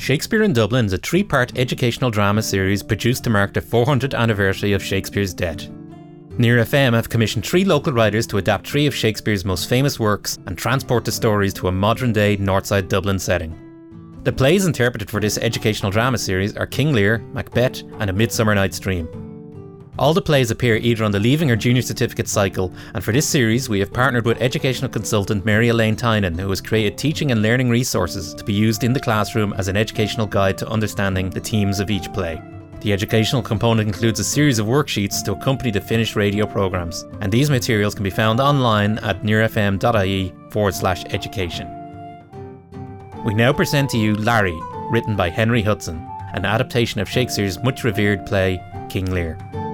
Shakespeare in Dublin is a 3-part educational drama series produced to mark the 400th anniversary of Shakespeare's death. Near FM have commissioned 3 local writers to adapt 3 of Shakespeare's most famous works and transport the stories to a modern-day Northside Dublin setting. The plays interpreted for this educational drama series are King Lear, Macbeth and A Midsummer Night's Dream. All the plays appear either on the Leaving or Junior Certificate cycle, and for this series we have partnered with educational consultant Mary Elaine Tynan, who has created teaching and learning resources to be used in the classroom as an educational guide to understanding the themes of each play. The educational component includes a series of worksheets to accompany the finished radio programmes, and these materials can be found online at nearfm.ie/education. We now present to you Larry, written by Henry Hudson, an adaptation of Shakespeare's much revered play, King Lear.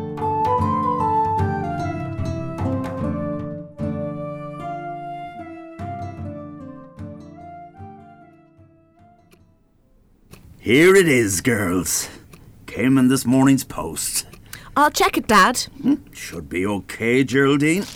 Here it is, girls. Came in this morning's post. I'll check it, Dad. Should be okay, Geraldine.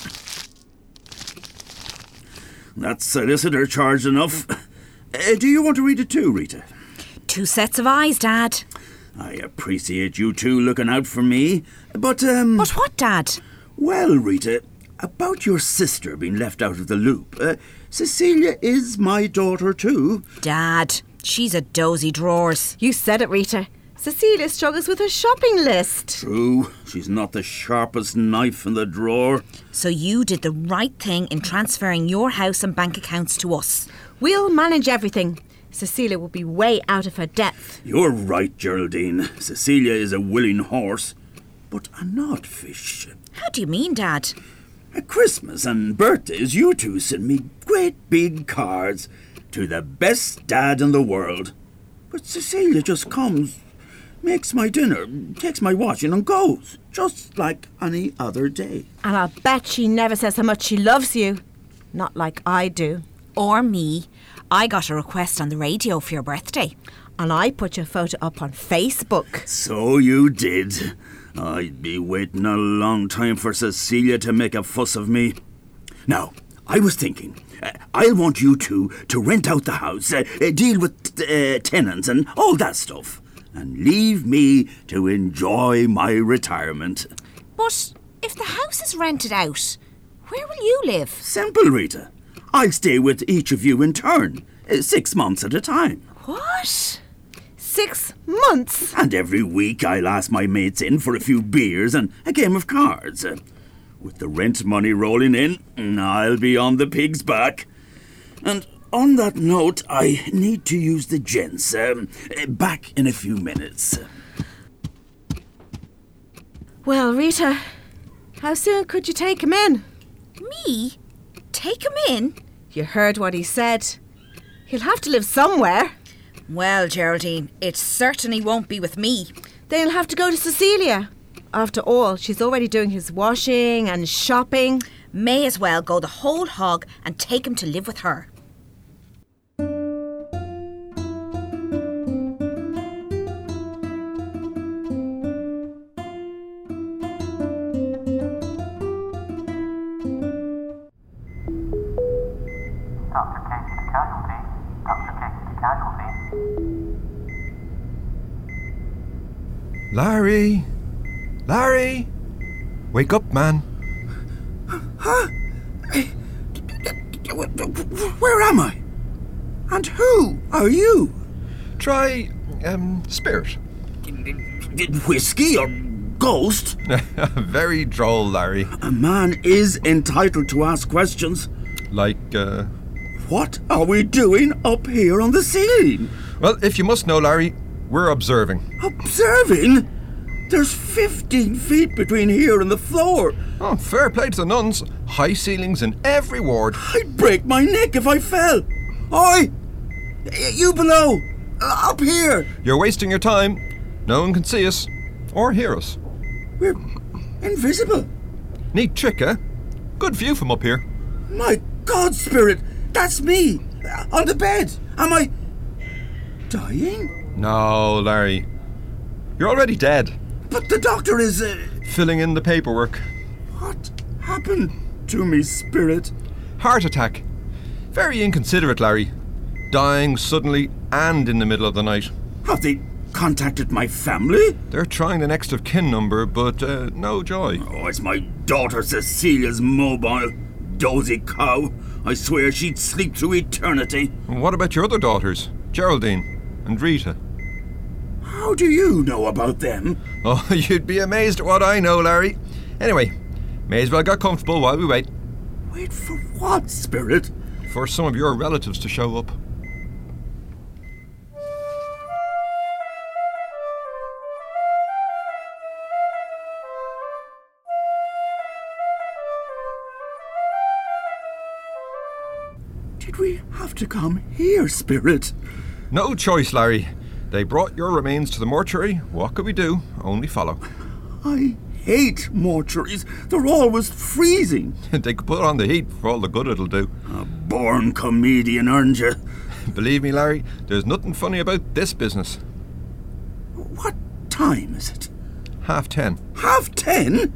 That's solicitor charge enough. Do you want to read it too, Rita? 2 sets of eyes, Dad. I appreciate you two looking out for me, but But what, Dad? Well, Rita, about your sister being left out of the loop. Cecilia is my daughter too. Dad, she's a dozy drawers. You said it, Rita. Cecilia struggles with her shopping list. True, she's not the sharpest knife in the drawer. So you did the right thing in transferring your house and bank accounts to us. We'll manage everything. Cecilia will be way out of her depth. You're right, Geraldine. Cecilia is a willing horse, but a not fish. How do you mean, Dad? At Christmas and birthdays, you two send me great big cards to the best dad in the world. But Cecilia just comes, makes my dinner, takes my washing and goes, just like any other day. And I'll bet she never says how much she loves you. Not like I do. Or me. I got a request on the radio for your birthday. And I put your photo up on Facebook. So you did. I'd be waiting a long time for Cecilia to make a fuss of me. Now, I was thinking, I'll want you two to rent out the house, deal with tenants and all that stuff, and leave me to enjoy my retirement. But if the house is rented out, where will you live? Simple, Rita. I'll stay with each of you in turn, 6 months at a time. What? 6 months? And every week I'll ask my mates in for a few beers and a game of cards. With the rent money rolling in, I'll be on the pig's back. And on that note, I need to use the gents. Back in a few minutes. Well, Rita, how soon could you take him in? Me? Take him in? You heard what he said. He'll have to live somewhere. Well, Geraldine, it certainly won't be with me. Then he'll have to go to Cecilia. After all, she's already doing his washing and shopping. May as well go the whole hog and take him to live with her. Dr. Casey to casualty. Dr. Casey to casualty. Larry! Larry! Wake up, man. Huh? Where am I? And who are you? Try, spirit. Whiskey or ghost? Very droll, Larry. A man is entitled to ask questions. Like, What are we doing up here on the ceiling? Well, if you must know, Larry, we're observing. Observing? There's 15 feet between here and the floor. Oh, fair play to the nuns. High ceilings in every ward. I'd break my neck if I fell. Oi! You below! Up here! You're wasting your time. No one can see us. Or hear us. We're invisible. Neat trick, eh? Good view from up here. My God, Spirit! That's me! On the bed! Am I dying? No, Larry. You're already dead. But the doctor is... Filling in the paperwork. What happened to me, Spirit? Heart attack. Very inconsiderate, Larry. Dying suddenly and in the middle of the night. Have they contacted my family? They're trying the next of kin number, but no joy. Oh, it's my daughter Cecilia's mobile. Dozy cow. I swear she'd sleep through eternity. And what about your other daughters, Geraldine and Rita? How do you know about them? Oh, you'd be amazed at what I know, Larry. Anyway, may as well get comfortable while we wait. Wait for what, Spirit? For some of your relatives to show up. Did we have to come here, Spirit? No choice, Larry. They brought your remains to the mortuary. What could we do? Only follow. I hate mortuaries. They're always freezing. They could put on the heat for all the good it'll do. A born comedian, aren't you? Believe me, Larry, there's nothing funny about this business. What time is it? 10:30. 10:30?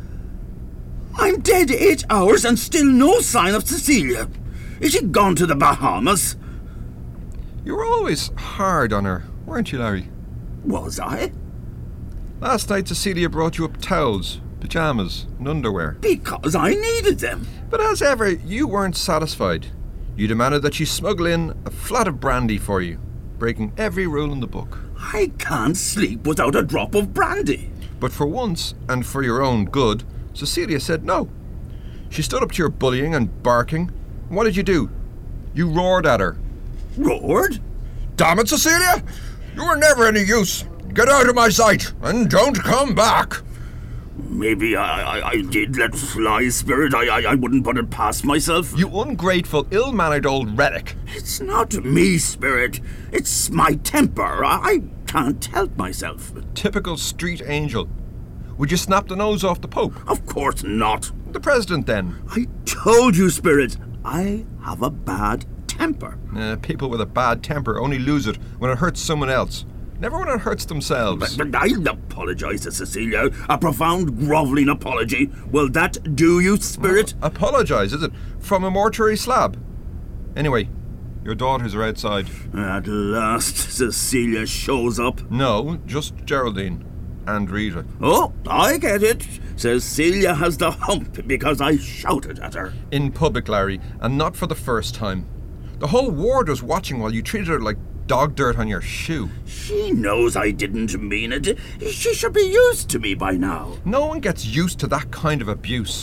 I'm dead 8 hours and still no sign of Cecilia. Is she gone to the Bahamas? You were always hard on her, weren't you, Larry? Was I? Last night Cecilia brought you up towels, pyjamas and underwear. Because I needed them. But as ever, you weren't satisfied. You demanded that she smuggle in a flat of brandy for you, breaking every rule in the book. I can't sleep without a drop of brandy. But for once, and for your own good, Cecilia said no. She stood up to your bullying and barking. What did you do? You roared at her. Roared? Damn it, Cecilia! You were never any use. Get out of my sight and don't come back. Maybe I did let fly, Spirit. I wouldn't put it past myself. You ungrateful, ill-mannered old relic. It's not me, Spirit. It's my temper. I can't help myself. Typical street angel. Would you snap the nose off the Pope? Of course not. The President, then? I told you, Spirit. I have a bad temper. People with a bad temper only lose it when it hurts someone else. Never when it hurts themselves. But I'll apologise to Cecilia. A profound, grovelling apology. Will that do you, Spirit? Apologise, is it? From a mortuary slab? Anyway, your daughters are outside. At last, Cecilia shows up. No, just Geraldine and Rita. Oh, I get it. Cecilia has the hump because I shouted at her. In public, Larry, and not for the first time. The whole ward was watching while you treated her like dog dirt on your shoe. She knows I didn't mean it. She should be used to me by now. No one gets used to that kind of abuse.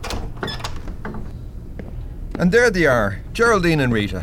And there they are, Geraldine and Rita.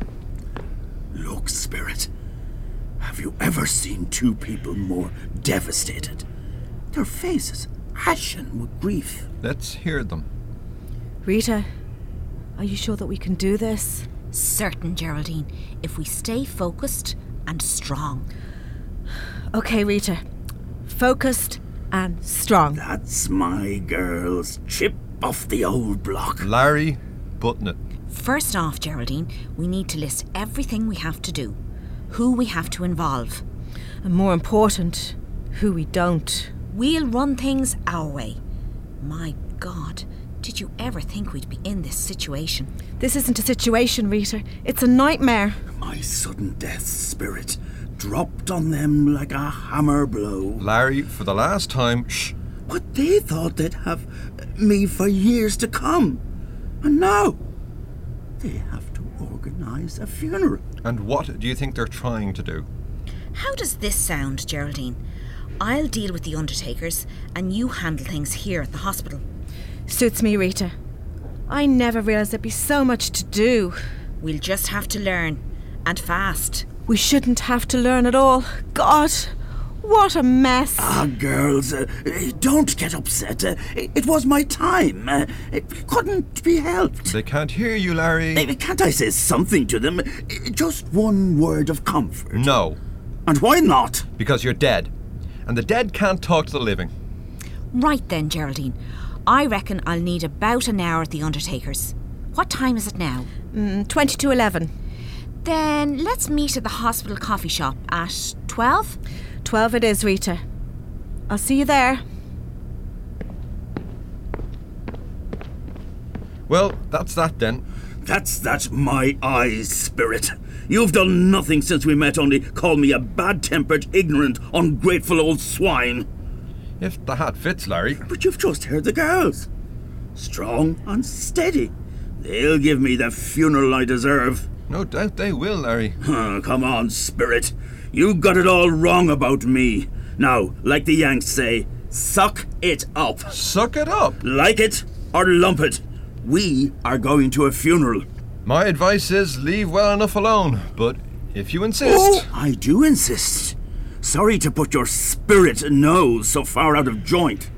Look, Spirit. Have you ever seen two people more devastated? Their faces ashen with grief. Let's hear them. Rita, are you sure that we can do this? Certain, Geraldine, if we stay focused and strong. Okay, Rita. Focused and strong. That's my girls. Chip off the old block. Larry, button it. First off, Geraldine, we need to list everything we have to do, who we have to involve. And more important, who we don't. We'll run things our way. My God, did you ever think we'd be in this situation? This isn't a situation, Rita. It's a nightmare. My sudden death, Spirit, dropped on them like a hammer blow. Larry, for the last time, shh. But they thought they'd have me for years to come. And now, they have to organise a funeral. And what do you think they're trying to do? How does this sound, Geraldine? I'll deal with the undertakers and you handle things here at the hospital. Suits me, Rita. I never realised there'd be so much to do. We'll just have to learn, and fast. We shouldn't have to learn at all. God, what a mess. Ah, girls, don't get upset. It was my time. It couldn't be helped. They can't hear you, Larry. Can't I say something to them? Just one word of comfort. No. And why not? Because you're dead. And the dead can't talk to the living. Right then, Geraldine. I reckon I'll need about an hour at the undertakers. What time is it now? 20 to 11. Then let's meet at the hospital coffee shop at 12? 12 it is, Rita. I'll see you there. Well, that's that then. That's my eyes, Spirit. You've done nothing since we met, only called me a bad-tempered, ignorant, ungrateful old swine. If the hat fits, Larry. But you've just heard the girls. Strong and steady. They'll give me the funeral I deserve. No doubt they will, Larry. Come on, Spirit. You got it all wrong about me. Now, like the Yanks say, suck it up. Suck it up? Like it or lump it. We are going to a funeral. My advice is leave well enough alone, but if you insist... Oh, I do insist. Sorry to put your spirit nose so far out of joint.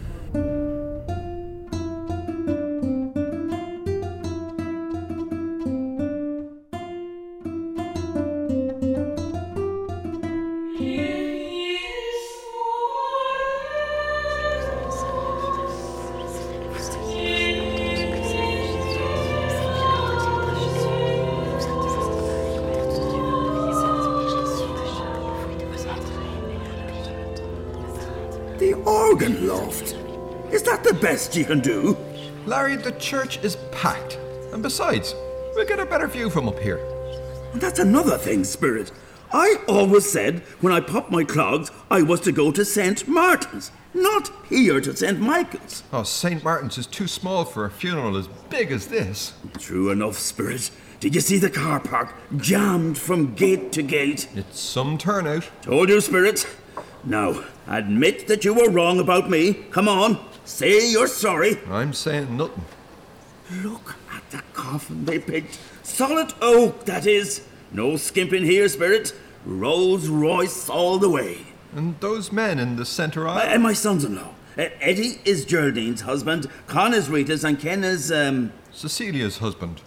The organ loft. Is that the best you can do? Larry, the church is packed. And besides, we'll get a better view from up here. And that's another thing, Spirit. I always said when I popped my clogs, I was to go to St. Martin's, not here to St. Michael's. Oh, St. Martin's is too small for a funeral as big as this. True enough, Spirit. Did you see the car park jammed from gate to gate? It's some turnout. Told you, Spirit. Now, admit that you were wrong about me. Come on, say you're sorry. I'm saying nothing. Look at the coffin they picked. Solid oak, that is. No skimping here, Spirit. Rolls Royce all the way. And those men in the centre aisle? And my sons-in-law. Eddie is Geraldine's husband, Con is Rita's, and Ken is, Cecilia's husband.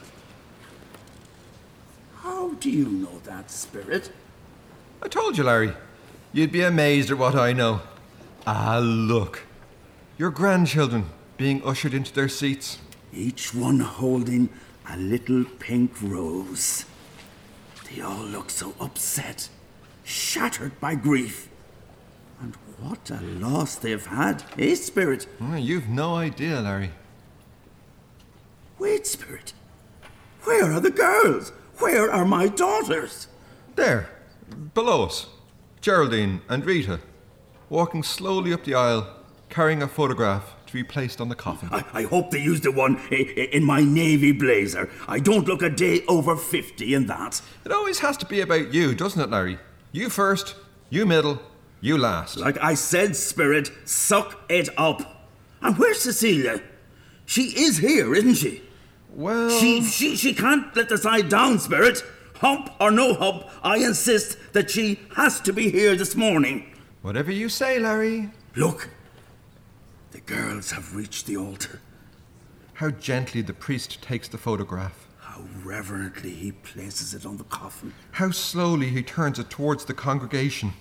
How do you know that, Spirit? I told you, Larry. You'd be amazed at what I know. Ah, look. Your grandchildren being ushered into their seats. Each one holding a little pink rose. They all look so upset, shattered by grief. And what a loss they've had, eh, Spirit? You've no idea, Larry. Wait, Spirit. Where are the girls? Where are my daughters? There, below us. Geraldine and Rita, walking slowly up the aisle, carrying a photograph to be placed on the coffin. I hope they used the one in my navy blazer. I don't look a day over 50 in that. It always has to be about you, doesn't it, Larry? You first, you middle, you last. Like I said, Spirit, suck it up. And where's Cecilia? She is here, isn't she? Well... She can't let the side down, Spirit. Hump or no hump, I insist that she has to be here this morning. Whatever you say, Larry. Look, the girls have reached the altar. How gently the priest takes the photograph. How reverently he places it on the coffin. How slowly he turns it towards the congregation.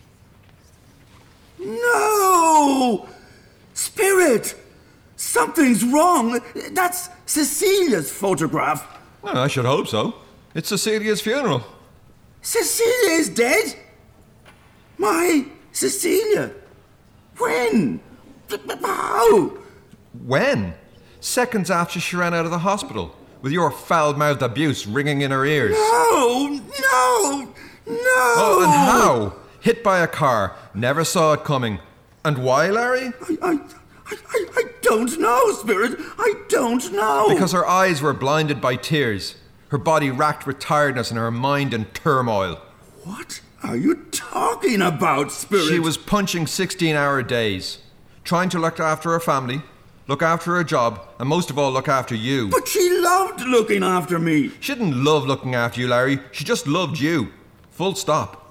No! Spirit! Something's wrong. That's Cecilia's photograph. Well, I should hope so. It's Cecilia's funeral. Cecilia is dead? My Cecilia? When? How? When? Seconds after she ran out of the hospital, with your foul-mouthed abuse ringing in her ears. No! Oh, and how? Hit by a car. Never saw it coming. And why, Larry? I don't know, Spirit. I don't know. Because her eyes were blinded by tears. Her body racked with tiredness and her mind in turmoil. What are you talking about, Spirit? She was punching 16-hour days, trying to look after her family, look after her job, and most of all, look after you. But she loved looking after me. She didn't love looking after you, Larry. She just loved you. Full stop.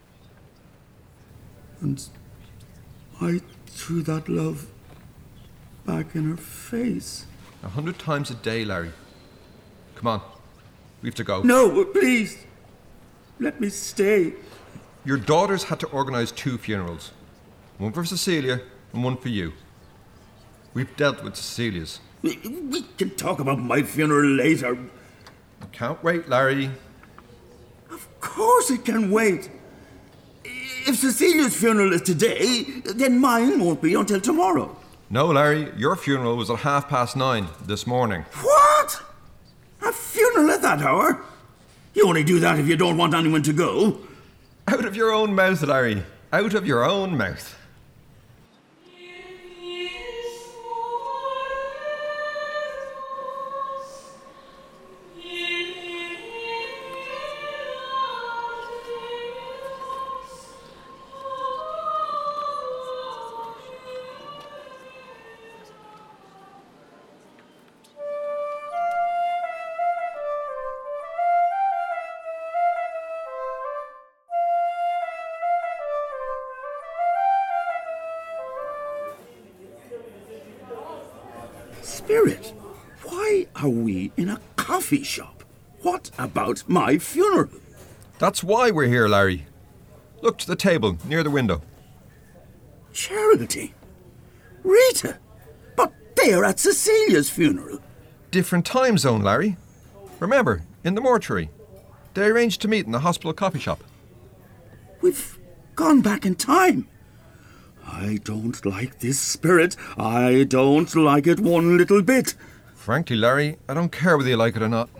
And I threw that love back in her face. 100 times a day, Larry. Come on. We have to go. No, please. Let me stay. Your daughters had to organise 2 funerals. One for Cecilia and one for you. We've dealt with Cecilia's. We can talk about my funeral later. Can't wait, Larry. Of course it can wait. If Cecilia's funeral is today, then mine won't be until tomorrow. No, Larry, your funeral was at 9:30 this morning. What? A funeral at that hour? You only do that if you don't want anyone to go. Out of your own mouth, Larry. Out of your own mouth. Spirit, why are we in a coffee shop? What about my funeral? That's why we're here, Larry. Look to the table near the window. Geraldine, Rita, but they're at Cecilia's funeral. Different time zone, Larry. Remember, in the mortuary. They arranged to meet in the hospital coffee shop. We've gone back in time. I don't like this, Spirit. I don't like it one little bit. Frankly, Larry, I don't care whether you like it or not.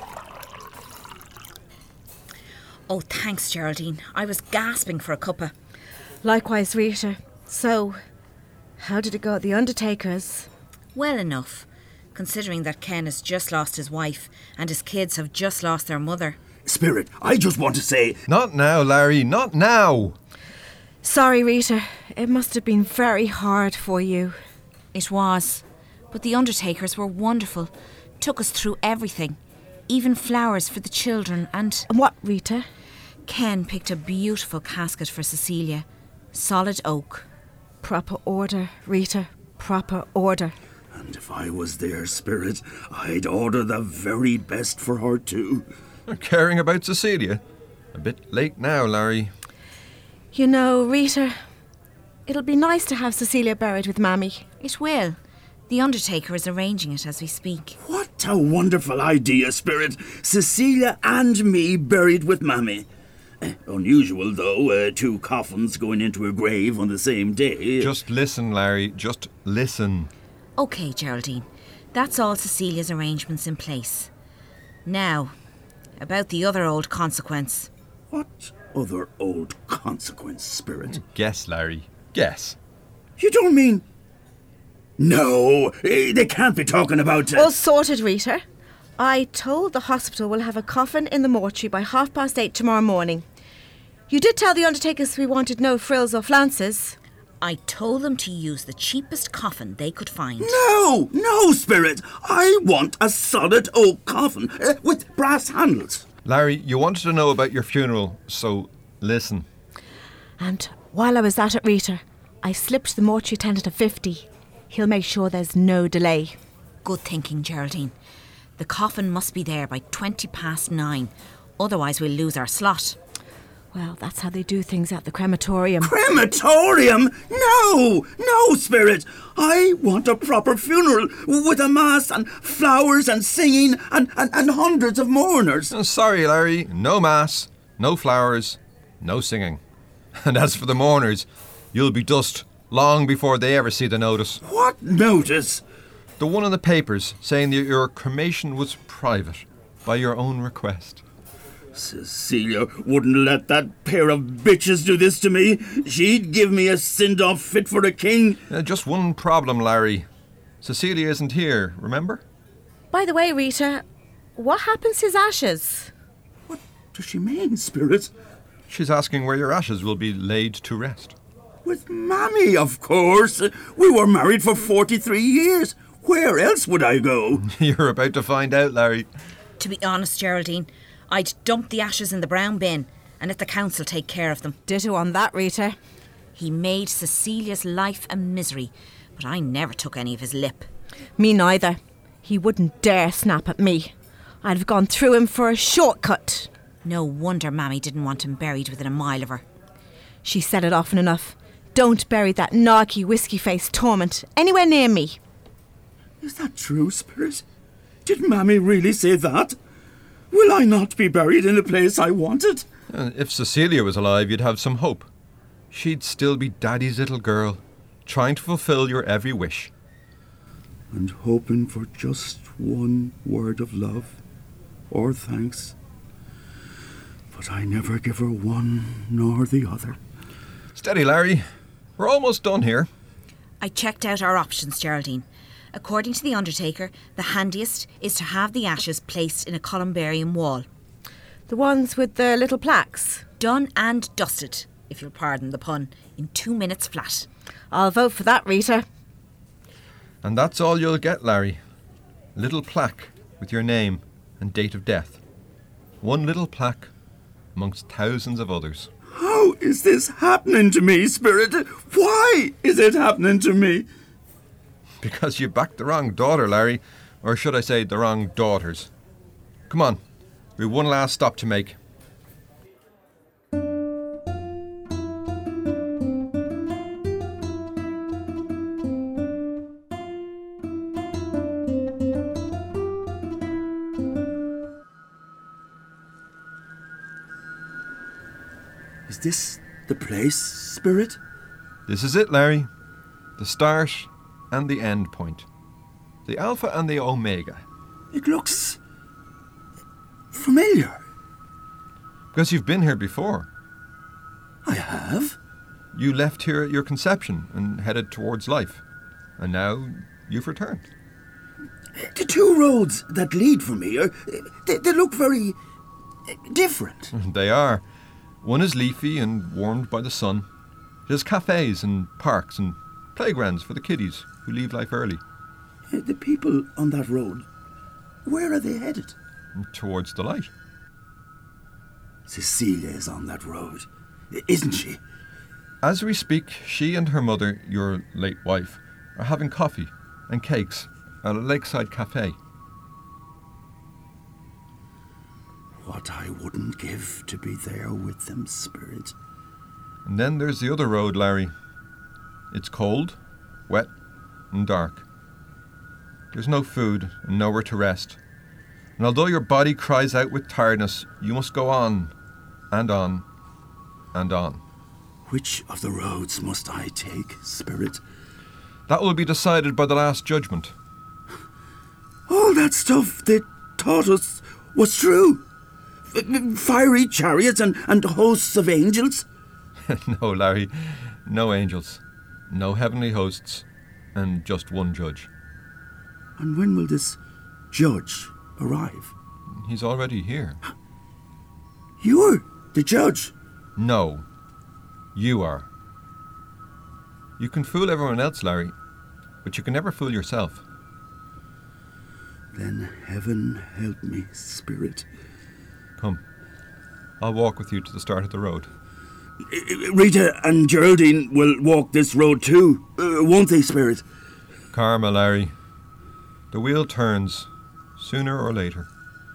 Oh, thanks, Geraldine. I was gasping for a cuppa. Likewise, Rita. So, how did it go at the undertaker's? Well enough, considering that Ken has just lost his wife and his kids have just lost their mother. Spirit, I just want to say... Not now, Larry, not now. Sorry, Rita. It must have been very hard for you. It was. But the undertakers were wonderful. Took us through everything. Even flowers for the children and... And what, Rita? Ken picked a beautiful casket for Cecilia. Solid oak. Proper order, Rita. Proper order. And if I was there, Spirit, I'd order the very best for her too. Caring about Cecilia? A bit late now, Larry. You know, Rita, it'll be nice to have Cecilia buried with Mammy. It will. The undertaker is arranging it as we speak. What a wonderful idea, Spirit. Cecilia and me buried with Mammy. Unusual, though, two coffins going into a grave on the same day. Just listen, Larry, just listen. OK, Geraldine. That's all Cecilia's arrangements in place. Now, about the other old consequence. What other old consequence, Spirit? Guess, Larry, guess. You don't mean... No, they can't be talking about... All sorted, Rita. I told the hospital we'll have a coffin in the mortuary by 8:30 tomorrow morning. You did tell the undertakers we wanted no frills or flounces. I told them to use the cheapest coffin they could find. No, Spirit. I want a solid oak coffin with brass handles. Larry, you wanted to know about your funeral, so listen. And while I was at it, Rita, I slipped the mortuary attendant a 50. He'll make sure there's no delay. Good thinking, Geraldine. The coffin must be there by 9:20. Otherwise we'll lose our slot. Well, that's how they do things at the crematorium. Crematorium? No, Spirit. I want a proper funeral with a mass and flowers and singing and hundreds of mourners. Sorry, Larry, no mass, no flowers, no singing. And as for the mourners, you'll be dust long before they ever see the notice. What notice? The one in the papers saying that your cremation was private, by your own request. Cecilia wouldn't let that pair of bitches do this to me. She'd give me a send-off fit for a king. Just one problem, Larry. Cecilia isn't here, remember? By the way, Rita, what happens to his ashes? What does she mean, Spirit? She's asking where your ashes will be laid to rest. With Mammy, of course. We were married for 43 years. Where else would I go? You're about to find out, Larry. To be honest, Geraldine, I'd dump the ashes in the brown bin and let the council take care of them. Ditto on that, Rita. He made Cecilia's life a misery, but I never took any of his lip. Me neither. He wouldn't dare snap at me. I'd have gone through him for a shortcut. No wonder Mammy didn't want him buried within a mile of her. She said it often enough. Don't bury that narky whiskey-faced torment anywhere near me. Is that true, Spirit? Did Mammy really say that? Will I not be buried in the place I wanted? If Cecilia was alive, you'd have some hope. She'd still be Daddy's little girl, trying to fulfill your every wish. And hoping for just one word of love. or thanks. But I never give her one nor the other. Steady, Larry. We're almost done here. I checked out our options, Geraldine. According to the undertaker, the handiest is to have the ashes placed in a columbarium wall. The ones with the little plaques. Done and dusted, if you'll pardon the pun, in 2 minutes flat. I'll vote for that, Rita. And that's all you'll get, Larry. A little plaque with your name and date of death. One little plaque amongst thousands of others. How is this happening to me, Spirit? Why is it happening to me? Because you backed the wrong daughter, Larry. Or should I say, the wrong daughters. Come on, we've one last stop to make. Is this the place, Spirit? This is it, Larry. The start and the end point. The Alpha and the Omega. It looks familiar. Because you've been here before. I have. You left here at your conception and headed towards life. And now you've returned. The two roads that lead from here, they look very different. They are. One is leafy and warmed by the sun. It has cafes and parks and playgrounds for the kiddies who leave life early. The people on that road, where are they headed? Towards the light. Cecilia is on that road, isn't she? As we speak, she and her mother, your late wife, are having coffee and cakes at a lakeside cafe. What I wouldn't give to be there with them, Spirit. And then there's the other road, Larry. It's cold, wet, and dark. There's no food and nowhere to rest. And although your body cries out with tiredness, you must go on, and on, and on. Which of the roads must I take, Spirit? That will be decided by the Last Judgment. All that stuff they taught us was true. Fiery chariots and hosts of angels. No, Larry, no angels, no heavenly hosts, and just one judge. And when will this judge arrive? He's already here. You're the judge. No, you are. You can fool everyone else, Larry, but you can never fool yourself. Then heaven help me, Spirit. Come, I'll walk with you to the start of the road. Rita and Geraldine will walk this road too, won't they, Spirit? Karma, Larry. The wheel turns, sooner or later.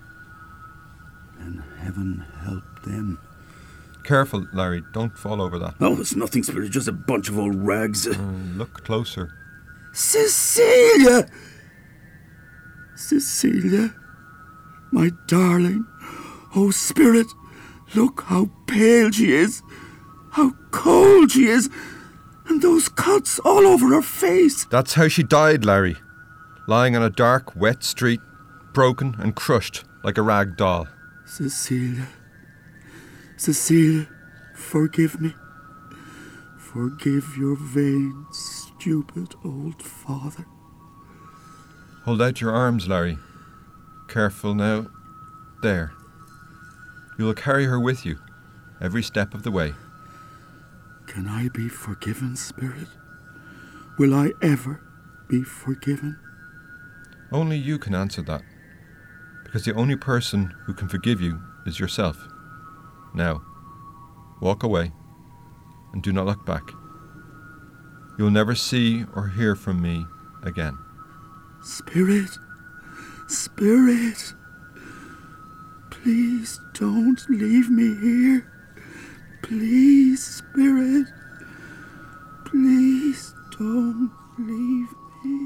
Then heaven help them. Careful, Larry, don't fall over that. Oh, it's nothing, Spirit, just a bunch of old rags. Look closer. Cecilia! Cecilia, my darling. Oh, Spirit, look how pale she is, how cold she is, and those cuts all over her face. That's how she died, Larry. Lying on a dark, wet street, broken and crushed like a rag doll. Cecilia, forgive me. Forgive your vain, stupid old father. Hold out your arms, Larry. Careful now. There. You will carry her with you, every step of the way. Can I be forgiven, Spirit? Will I ever be forgiven? Only you can answer that, because the only person who can forgive you is yourself. Now, walk away, and do not look back. You will never see or hear from me again. Spirit, please don't leave me here. Please, Spirit, please don't leave me.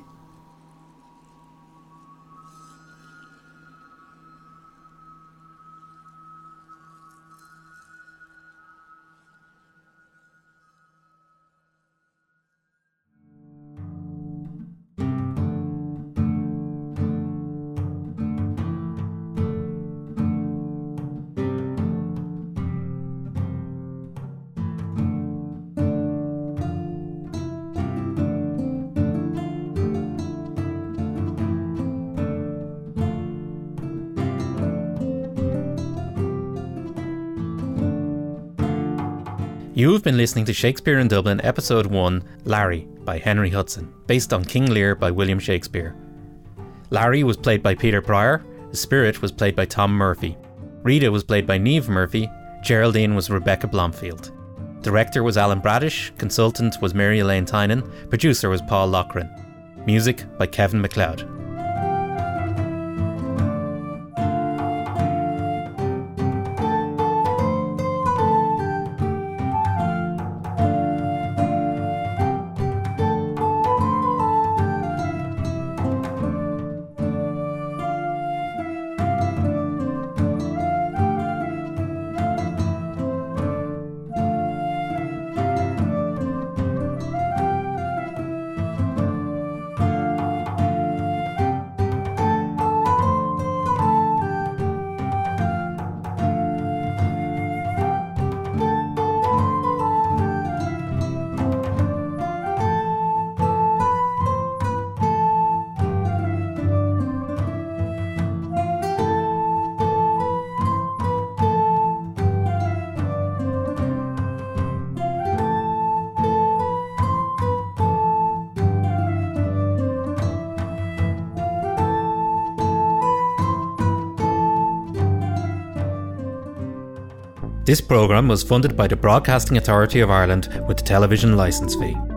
You have been listening to Shakespeare in Dublin, Episode 1, Larry, by Henry Hudson, based on King Lear by William Shakespeare. Larry was played by Peter Pryor, the Spirit was played by Tom Murphy, Rita was played by Niamh Murphy, Geraldine was Rebecca Blomfield. Director was Alan Bradish, consultant was Mary Elaine Tynan, producer was Paul Loughran. Music by Kevin MacLeod. This programme was funded by the Broadcasting Authority of Ireland with the television licence fee.